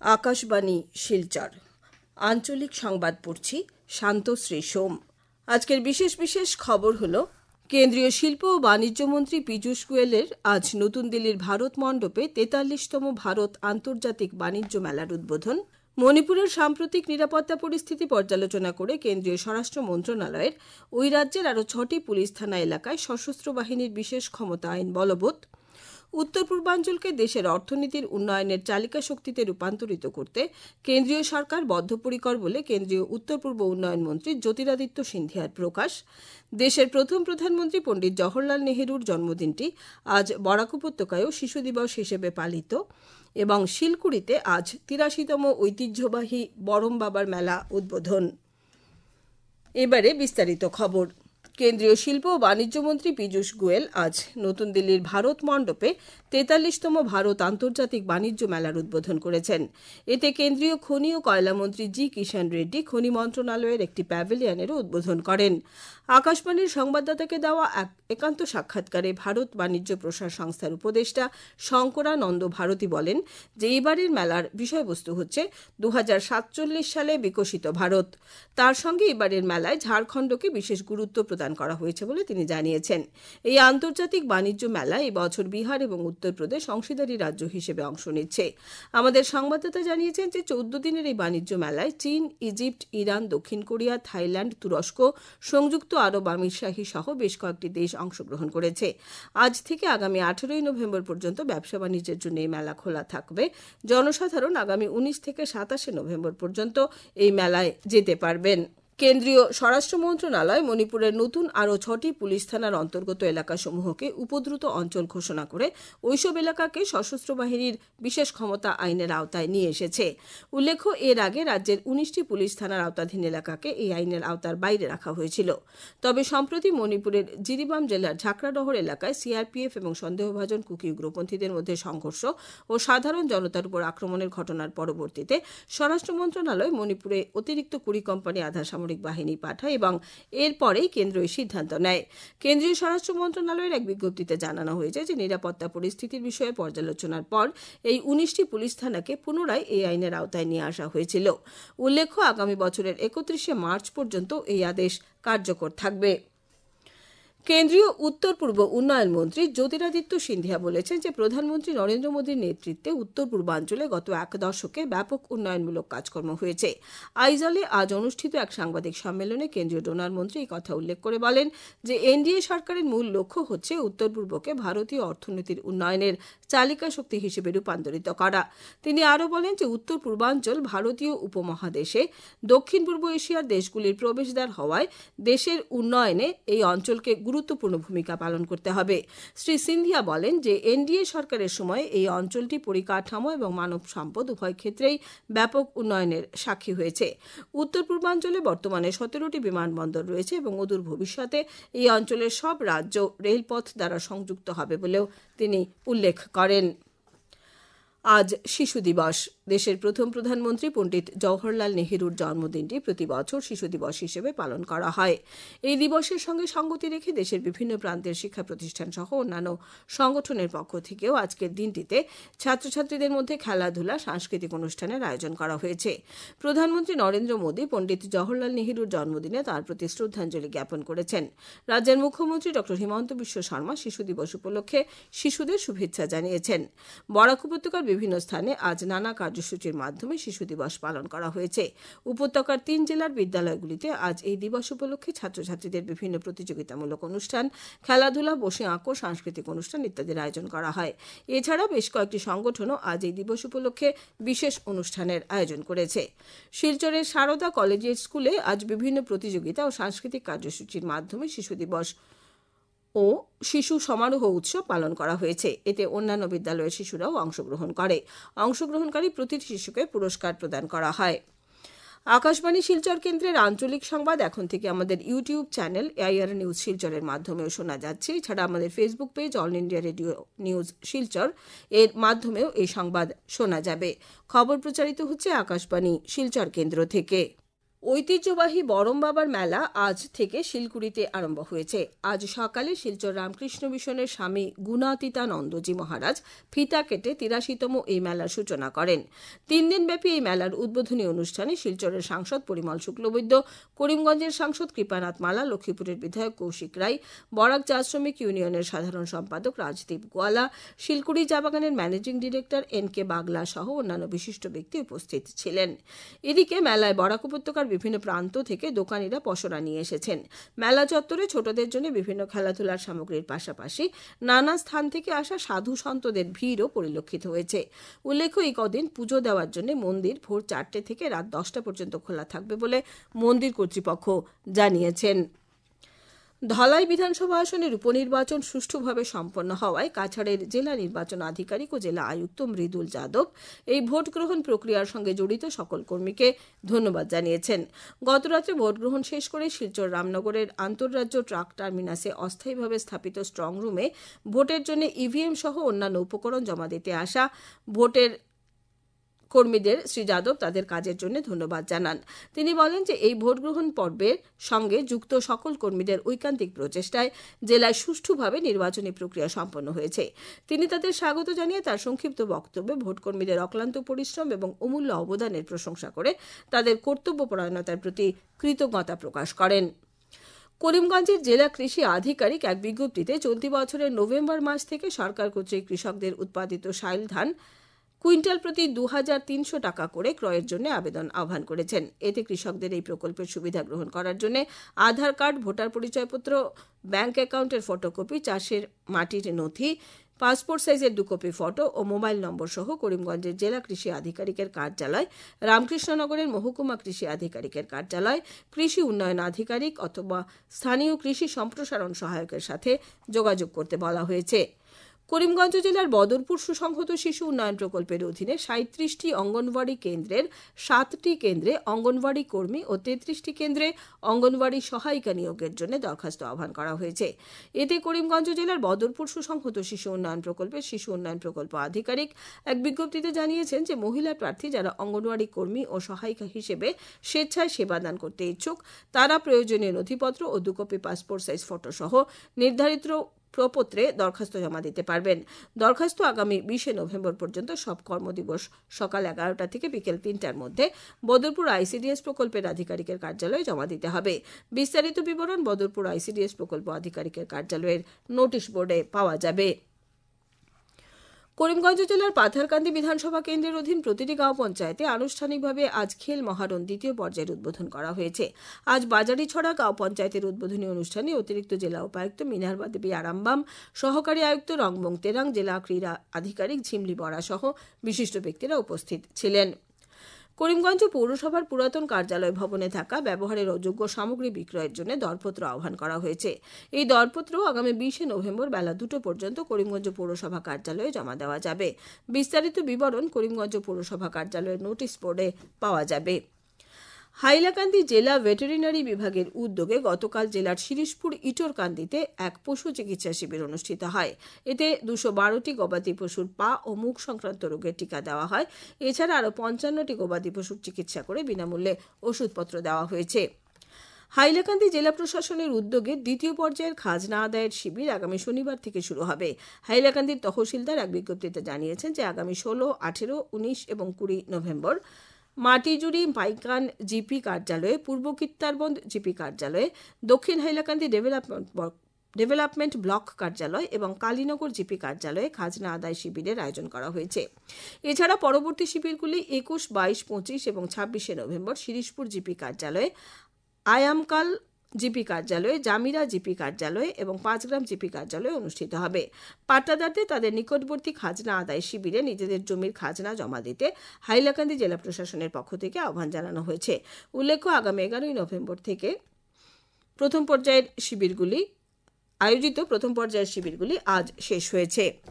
আকাশবাণী শিলচর আঞ্চলিক সংবাদ পড়ছি শান্তশ্রী সোম। আজকের বিশেষ বিশেষ খবর হলো, কেন্দ্রীয় শিল্প ও বাণিজ্য মন্ত্রী পীযূষ গোয়েলের আজ নতুন দিল্লির ভারত মণ্ডপে ৪৩তম ভারত আন্তর্জাতিক বাণিজ্য মেলার উদ্বোধন। মণিপুরের সাম্প্রতিক নিরাপত্তা পরিস্থিতি পর্যালোচনা করে কেন্দ্রীয় স্বরাষ্ট্র মন্ত্রণালয়ের ওই রাজ্যের আরও ৬টি পুলিশ থানা এলাকায় সশস্ত্র বাহিনীর বিশেষ ক্ষমতা আইন বলবৎ। উত্তর পূর্বাঞ্চলকে দেশের অর্থনীতির উন্নয়নের চালিকা শক্তিতে রূপান্তরিত করতে কেন্দ্রীয় সরকার বদ্ধপরিকর বলে কেন্দ্রীয় উত্তর পূর্ব উন্নয়ন মন্ত্রী জ্যোতিরাদিত্য সিন্ধিয়ার প্রকাশ। দেশের প্রথম প্রধানমন্ত্রী পণ্ডিত জওহরলাল নেহেরুর জন্মদিনটি আজ বরাক উপত্যকায়ও শিশু দিবস হিসেবে পালিত এবং শিলকুড়িতে আজ ৮৩তম ঐতিহ্যবাহী বরম বাবার মেলা উদ্বোধন। এবারে বিস্তারিত খবর। কেন্দ্রীয় শিল্প ও বাণিজ্য মন্ত্রী পীযূষ গোয়েল আজ নতুন দিল্লির ভারত মণ্ডপে ৪৩তম ভারত আন্তর্জাতিক বাণিজ্য মেলার উদ্বোধন করেছেন। এতে কেন্দ্রীয় খনি ও কয়লা মন্ত্রী জি কিষাণ রেড্ডি খনি মন্ত্রণালয়ের একটি প্যাভিলিয়নেরও উদ্বোধন করেন। আকাশবাণীর সংবাদদাতাকে দেওয়া এক একান্ত সাক্ষাৎকারে ভারত বাণিজ্য প্রসার সংস্থার উপদেষ্টা শঙ্করানন্দ ভারতী বলেন যে এবারের মেলার বিষয়বস্তু হচ্ছে ২০৪৭ সালে বিকশিত ভারত। তার সঙ্গে এবারের মেলায় ঝাড়খণ্ডকে বিশেষ গুরুত্ব প্রদান করা হয়েছে বলে তিনি জানিয়েছেন। এই আন্তর্জাতিক বাণিজ্য মেলায় এবছর বিহার এবং উত্তরপ্রদেশ অংশীদারি রাজ্য হিসেবে অংশ নিচ্ছে। আমাদের সংবাদদাতা জানিয়েছেন যে ১৪ দিনের এই বাণিজ্য মেলায় চীন, ইজিপ্ট, ইরান, দক্ষিণ কোরিয়া, থাইল্যান্ড, তুরস্ক, সংযুক্ত আরব আমিরশাহী সহ বেশ কয়েকটি দেশ অংশগ্রহণ করেছে। আজ থেকে আগামী ১৮ নভেম্বর পর্যন্ত ব্যবসা বাণিজ্যের জন্য এই মেলা খোলা থাকবে। জনসাধারণ আগামী ১৯ থেকে ২৭ নভেম্বর পর্যন্ত এই মেলায় যেতে পারবেন। কেন্দ্রীয় স্বরাষ্ট্র মন্ত্রণালয় মণিপুরের নতুন আরও ৬টি পুলিশ থানার অন্তর্গত এলাকাসমূহকে উপদ্রুত অঞ্চল ঘোষণা করে ওইসব এলাকাকে সশস্ত্র বাহিনীর বিশেষ ক্ষমতা আইনের আওতায় নিয়ে এসেছে। উল্লেখ্য, এর আগে রাজ্যের ১৯টি পুলিশ থানার আওতাধীন এলাকাকে এই আইনের আওতার বাইরে রাখা হয়েছিল। তবে সম্প্রতি মণিপুরের জিরিবাম জেলার ঝাকরাডহর এলাকায় সিআরপিএফ এবং সন্দেহভাজন কুকি উগ্রপন্থীদের মধ্যে সংঘর্ষ ও সাধারণ জনতার উপর আক্রমণের ঘটনার পরবর্তীতে স্বরাষ্ট্র মন্ত্রণালয় মণিপুরে অতিরিক্ত ২০ কোম্পানি আধা সামরিক বাহিনী পাঠায় এবং এরপরেই কেন্দ্র এই সিদ্ধান্ত নেয়। কেন্দ্রীয় স্বরাষ্ট্র মন্ত্রণালয়ের এক বিজ্ঞপ্তিতে জানানো হয়েছে যে নিরাপত্তা পরিস্থিতির বিষয়ে পর্যালোচনার পর এই ১৯টি পুলিশ থানাকে পুনরায় এই আইনের আওতায় নিয়ে আসা হয়েছিল। উল্লেখ্য, আগামী বছরের ৩১ মার্চ পর্যন্ত এই আদেশ কার্যকর থাকবে। কেন্দ্রীয় উত্তর পূর্ব উন্নয়ন মন্ত্রী জ্যোতিরাদিত্য সিন্ধিয়া বলেছেন যে প্রধানমন্ত্রী নরেন্দ্র মোদীর নেতৃত্বে উত্তর পূর্বাঞ্চলে গত এক দশকে ব্যাপক উন্নয়নমূলক কাজকর্ম হয়েছে। আইজলে আজ অনুষ্ঠিত এক সাংবাদিক সম্মেলনে কেন্দ্রীয় ডোনার মন্ত্রী এই কথা উল্লেখ করে বলেন যে এনডিএ সরকারের মূল লক্ষ্য হচ্ছে উত্তর পূর্বকে ভারতীয় অর্থনীতির উন্নয়নের চালিকা শক্তি হিসেবে রূপান্তরিত করা। তিনি আরও বলেন যে উত্তর পূর্বাঞ্চল ভারতীয় উপমহাদেশে দক্ষিণ পূর্ব এশিয়ার দেশগুলির প্রবেশদ্বার হওয়ায় দেশের উন্নয়নে এই অঞ্চলকে গুরুত্বপূর্ণ ভূমিকা পালন করতে হবে। শ্রী সিন্ধিয়া বলেন যে এনডিএ সরকারের সময় এই অঞ্চলটি পরিকাঠামো এবং মানব সম্পদ উভয় ক্ষেত্রেই ব্যাপক উন্নয়নের সাক্ষী হয়েছে। উত্তর পূর্বাঞ্চলে বর্তমানে ১৭টি বিমানবন্দর রয়েছে এবং অদূর ভবিষ্যতে এই অঞ্চলের সব রাজ্য রেলপথ দ্বারা সংযুক্ত হবে বলেও তিনি উল্লেখ করেন। আজ শিশু দিবস। দেশের প্রথম প্রধানমন্ত্রী পণ্ডিত জওহরলাল নেহেরুর জন্মদিনটি প্রতি বছর শিশু দিবস হিসেবে পালন করা হয়। এই দিবসের সঙ্গে সঙ্গতি রেখে দেশের বিভিন্ন প্রান্তের শিক্ষা প্রতিষ্ঠান সহ অন্যান্য সংগঠনের পক্ষ থেকেও আজকের দিনটিতে ছাত্রছাত্রীদের মধ্যে খেলাধুলা, সাংস্কৃতিক অনুষ্ঠানের আয়োজন করা হয়েছে। প্রধানমন্ত্রী নরেন্দ্র মোদী পণ্ডিত জওহরলাল নেহেরুর জন্মদিনে তাঁর প্রতি শ্রদ্ধাঞ্জলি জ্ঞাপন করেছেন। রাজ্যের মুখ্যমন্ত্রী ড হিমন্ত বিশ্ব শর্মা শিশু দিবস উপলক্ষে শিশুদের শুভেচ্ছা জানিয়েছেন। বরাক উপত্যকার বিভিন্ন স্থানে আজ নানা কার্যসূচির মাধ্যমে শিশু দিবস পালন করা হয়েছে। উপত্যকার ৩ জেলার বিদ্যালয়গুলিতে আজ এই দিবস উপলক্ষে ছাত্রছাত্রীদের বিভিন্ন প্রতিযোগিতামূলক অনুষ্ঠান, খেলাধুলা, বসে আঁকো, সাংস্কৃতিক অনুষ্ঠান ইত্যাদির আয়োজন করা হয়। এছাড়া বেশ কয়েকটি সংগঠনও আজ এই দিবস উপলক্ষে বিশেষ অনুষ্ঠানের আয়োজন করেছে। শিলচরের সারদা কলেজিয়েট স্কুলে আজ বিভিন্ন প্রতিযোগিতা ও সাংস্কৃতিক কার্যসূচির মাধ্যমে শিশু দিবস ও শিশু সমারোহ উৎসব পালন করা হয়েছে। এতে অন্যান্য বিদ্যালয়ের শিশুরাও অংশগ্রহণ করে। অংশগ্রহণকারী প্রতিটি শিশুকে পুরস্কার প্রদান করা হয়। আকাশবাণী শিলচর কেন্দ্রের আঞ্চলিক সংবাদ এখন থেকে আমাদের ইউটিউব চ্যানেল এআইআর নিউজ শিলচরের মাধ্যমেও শোনা যাচ্ছে। এছাড়া আমাদের Facebook page all India radio news Silchar এর মাধ্যমেও এই সংবাদ শোনা যাবে। খবর প্রচারিত হচ্ছে আকাশবাণী শিলচর কেন্দ্র থেকে। ঐতিহ্যবাহী বরম বাবার মেলা আজ থেকে শিলকুড়িতে আরম্ভ হয়েছে। আজ সকালে শিলচর রামকৃষ্ণ মিশনের স্বামী গুণাতীতানন্দজি মহারাজ ফিতা কেটে ৮৩তম এই মেলার সূচনা করেন। ৩ দিনব্যাপী এই মেলার উদ্বোধনী অনুষ্ঠানে শিলচরের সাংসদ পরিমল শুক্লবৈদ্য, করিমগঞ্জের সাংসদ কৃপানাথ মালা, লক্ষ্মীপুরের বিধায়ক কৌশিক রায়, বরাক চা শ্রমিক ইউনিয়নের সাধারণ সম্পাদক রাজদীপ গোয়ালা, শিলকুড়ি চা বাগানের ম্যানেজিং ডিরেক্টর NK বাগলা সহ অন্যান্য বিশিষ্ট ব্যক্তি উপস্থিত ছিলেন। এদিকে মেলায় বরাক উপত্যকার বিভিন্ন প্রান্ত থেকে দোকানিরা পসরা নিয়ে এসেছেন। মেলা চত্বরে ছোটদের জন্য বিভিন্ন খেলাধুলার সামগ্রীর পাশাপাশি নানা স্থান থেকে আসা সাধু সন্তদের ভিড়ও পরিলক্ষিত হয়েছে। উল্লেখ্য, এই কদিন পুজো দেওয়ার জন্য মন্দির ভোর 4টে থেকে রাত 10টা পর্যন্ত খোলা থাকবে বলে মন্দির কর্তৃপক্ষ জানিয়েছেন। ধলাই বিধানসভা আসনের উপনির্বাচন সুষ্ঠুভাবে সম্পন্ন হওয়ায় কাছাড়ের জেলা নির্বাচন আধিকারিক ও জেলা আয়ুক্ত মৃদুল যাদব এই ভোট গ্রহণ প্রক্রিয়ার সঙ্গে জড়িত সকল কর্মীকে ধন্যবাদ জানিয়েছেন। গতরাত্রে ভোট গ্রহণ শেষ করে শিলচর রামনগরের আন্তঃরাজ্য ট্রাক টার্মিনাসে অস্থায়ীভাবে স্থাপিত স্ট্রং রুমে ভোটের জন্য EVM সহ অন্যান্য উপকরণ জমা দিতে আসা ভোটের কর্মীদের শ্রী যাদব তাদের কাজের জন্য ধন্যবাদ জানান। তিনি বলেন যে এই ভোট গ্রহণ পর্বের সঙ্গে যুক্ত সকল কর্মীদের ঐকান্তিক প্রচেষ্টায় জেলায় সুষ্ঠুভাবে নির্বাচনী প্রক্রিয়া সম্পন্ন হয়েছে। তিনি তাদের স্বাগত জানিয়ে তার সংক্ষিপ্ত বক্তব্যে ভোটকর্মীদের অক্লান্ত পরিশ্রম এবং অমূল্য অবদানের প্রশংসা করে তাদের কর্তব্যপরায়ণতার প্রতি কৃতজ্ঞতা প্রকাশ করেন। করিমগঞ্জের জেলা কৃষি আধিকারিক এক বিজ্ঞপ্তিতে চলতি বছরের নভেম্বর মাস থেকে সরকার কর্তৃক কৃষকদের উৎপাদিত শাইল ধান কুইন্টাল প্রতি ২৩০০ টাকা করে ক্রয়ের জন্য আবেদন আহ্বান করেছেন। এতে কৃষকদের এই প্রকল্পের সুবিধা গ্রহণ করার জন্য আধার কার্ড, ভোটার পরিচয়পত্র, ব্যাংক অ্যাকাউন্টের ফটোকপি, চাষের মাটির নথি, পাসপোর্ট সাইজের 2 কপি ফটো ও মোবাইল নম্বর সহ করিমগঞ্জের জেলা কৃষি আধিকারিকের কার্যালয়, রামকৃষ্ণনগরের মহকুমা কৃষি আধিকারিকের কার্যালয়, কৃষি উন্নয়ন আধিকারিক অথবা স্থানীয় কৃষি সম্প্রসারণ সহায়কের সাথে যোগাযোগ করতে বলা হয়েছে। করিমগঞ্জ জেলার বদরপুর সুসংহত শিশু উন্নয়ন প্রকল্পের অধীনে 37টি অঙ্গনওয়াড়ি কেন্দ্রের 7টি কেন্দ্রে অঙ্গনওয়াড়ি কর্মী ও 33টি কেন্দ্রে অঙ্গনওয়াড়ি সহায়িকা নিয়োগের জন্য দরখাস্ত আহ্বান করা হয়েছে। এতে করিমগঞ্জ জেলার বদরপুর সুসংহত শিশু উন্নয়ন প্রকল্পের শিশু উন্নয়ন প্রকল্প আধিকারিক এক বিজ্ঞপ্তিতে জানিয়েছেন যে মহিলা প্রার্থী যারা অঙ্গনওয়াড়ি কর্মী ও সহায়িকা হিসেবে স্বেচ্ছায় সেবাদান করতে ইচ্ছুক তারা প্রয়োজনীয় নথিপত্র ও 2 কপি পাসপোর্ট সাইজ ফটো সহ নির্ধারিত প্রপত্রে দরখাস্ত জমা দিতে পারবেন। দরখাস্ত আগামী 20 নভেম্বর পর্যন্ত সব কর্মদিবস সকাল 11টা থেকে বিকেল 3টার মধ্যে বদরপুর ICDS প্রকল্পের আধিকারিকের কার্যালয়ে জমা দিতে হবে। বিস্তারিত বিবরণ বদরপুর ICDS প্রকল্প আধিকারিকের কার্যালয়ের নোটিশ বোর্ডে পাওয়া যাবে। করিমগঞ্জ জেলার পাথারকান্দি বিধানসভা কেন্দ্রের অধীন প্রতিটি গাঁও পঞ্চায়েতে আনুষ্ঠানিকভাবে আজ খেল মহারণ দ্বিতীয় পর্যায়ের উদ্বোধন করা হয়েছে। আজ বাজারিছড়া গাঁও পঞ্চায়েতের উদ্বোধনী অনুষ্ঠানে অতিরিক্ত জেলা উপায়ুক্ত মিনার্বা দেবী আরামবাম, সহকারী আয়ুক্ত রংবং তেরাং, জেলা ক্রীড়া আধিকারিক ঝিমলি বরা সহ বিশিষ্ট ব্যক্তিরা উপস্থিত ছিলেন। করিমগঞ্জ পৌরসভার পুরাতন কার্যালয় ভবনে থাকা ব্যবহারের অযোগ্য সামগ্রী বিক্রয়ের জন্য দরপত্র আহ্বান করা হয়েছে। এই দরপত্র আগামী 20 নভেম্বর বেলা 2টো পর্যন্ত করিমগঞ্জ পৌরসভা কার্যালয়ে জমা দেওয়া যাবে। বিস্তারিত বিবরণ করিমগঞ্জ পৌরসভা কার্যালয়ের নোটিশ বোর্ডে পাওয়া যাবে। হাইলাকান্দি জেলা ভেটেরিনারি বিভাগের উদ্যোগে গতকাল জেলার শিরিশপুর ইটোরকান্দিতে এক পশু চিকিৎসা শিবির অনুষ্ঠিত হয়। এতে 212টি গবাদি পশুর পা ও মুখ সংক্রান্ত রোগের টিকা দেওয়া হয়। এছাড়া আরও 55টি গবাদি পশুর চিকিৎসা করে বিনামূল্যে ওষুধপত্র দেওয়া হয়েছে। হাইলাকান্দি জেলা প্রশাসনের উদ্যোগে দ্বিতীয় পর্যায়ের খাজনা আদায়ের শিবির আগামী শনিবার থেকে শুরু হবে। হাইলাকান্দির তহসিলদার এক বিজ্ঞপ্তিতে জানিয়েছেন যে আগামী 16, 18, 19 এবং 20 নভেম্বর মাটিজুড়ি পাইকান জিপি কার্যালয়ে, পূর্ব কিত্তারবন্দ জিপি কার্যালয়ে, দক্ষিণ হাইলাকান্দি ডেভেলপমেন্ট ব্লক কার্যালয় এবং কালীনগর জিপি কার্যালয়ে খাজনা আদায় শিবিরের আয়োজন করা হয়েছে। এছাড়া পরবর্তী শিবিরগুলি 21, 22, 25 এবং 26 নভেম্বর শিরিশপুর জিপি কার্যালয়ে, আয়ামকাল জিপি কার্যালয়ে, জামিরা জিপি কার্যালয়ে এবং 5 গ্রাম জিপি কার্যালয়ে অনুষ্ঠিত হবে। পাট্টাদারদের তাদের নিকটবর্তী খাজনা আদায় শিবিরে নিজেদের জমির খাজনা জমা দিতে হাইলাকান্দি জেলা প্রশাসনের পক্ষ থেকে আহ্বান জানানো হয়েছে। উল্লেখ্য, আগামী 11 নভেম্বর থেকে প্রথম পর্যায়ের শিবিরগুলি আজ শেষ হয়েছে।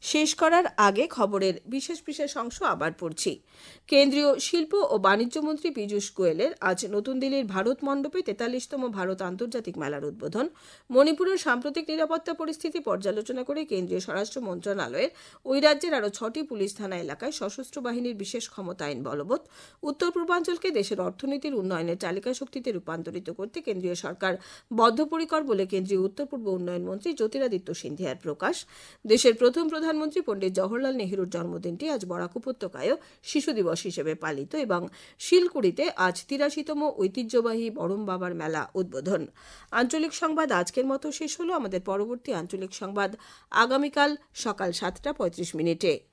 শেষ করার আগে খবরের বিশেষ বিশেষ অংশ আবার পড়ছি। কেন্দ্রীয় শিল্প ও বাণিজ্য মন্ত্রী পীযূষ গোয়েলের আজ নতুন দিল্লির ভারত মণ্ডপে 43তম ভারত আন্তর্জাতিক মেলার উদ্বোধন। মণিপুরের সাম্প্রতিক নিরাপত্তা পরিস্থিতি পর্যালোচনা করে কেন্দ্রীয় স্বরাষ্ট্র মন্ত্রণালয়ের ওই রাজ্যের আরও 6টি পুলিশ থানা এলাকায় সশস্ত্র বাহিনীর বিশেষ ক্ষমতা আইন বলবৎ। উত্তর পূর্বাঞ্চলকে দেশের অর্থনীতির উন্নয়নের চালিকা শক্তিতে রূপান্তরিত করতে কেন্দ্রীয় সরকার বদ্ধপরিকর বলে কেন্দ্রীয় উত্তর পূর্ব উন্নয়ন মন্ত্রী জ্যোতিরাদিত্য সিন্ধিয়ার প্রকাশ। দেশের প্রথম প্রধানমন্ত্রী পণ্ডিত জওহরলাল নেহরুর জন্মদিনটি আজ বরাক উপত্যকায়ও শিশু দিবস হিসেবে পালিত এবং শিলকুড়িতে আজ 83তম ঐতিহ্যবাহী বড়ম বাবার মেলা উদ্বোধন। আঞ্চলিক সংবাদ আজকের মতো শেষ হলো। আমাদের পরবর্তী আঞ্চলিক সংবাদ আগামীকাল সকাল 7:35।